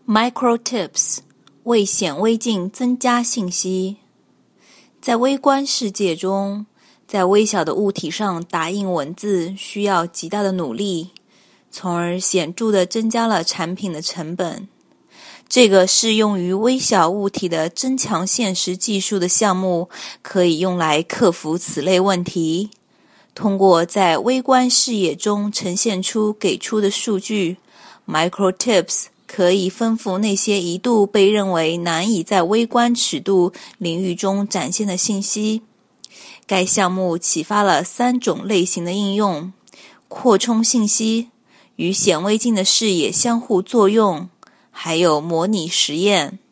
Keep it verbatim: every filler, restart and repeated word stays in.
Micro Tips 为显微镜增加信息。在微观世界中，在微小的物体上打印文字需要极大的努力，从而显著地增加了产品的成本。这个适用于微小物体的增强现实技术的项目可以用来克服此类问题。通过在微观视野中呈现出给出的数据， Micro Tips可以丰富那些一度被认为难以在微观尺度领域中展现的信息。该项目启发了三种类型的应用：扩充信息、与显微镜的视野相互作用，还有模拟实验。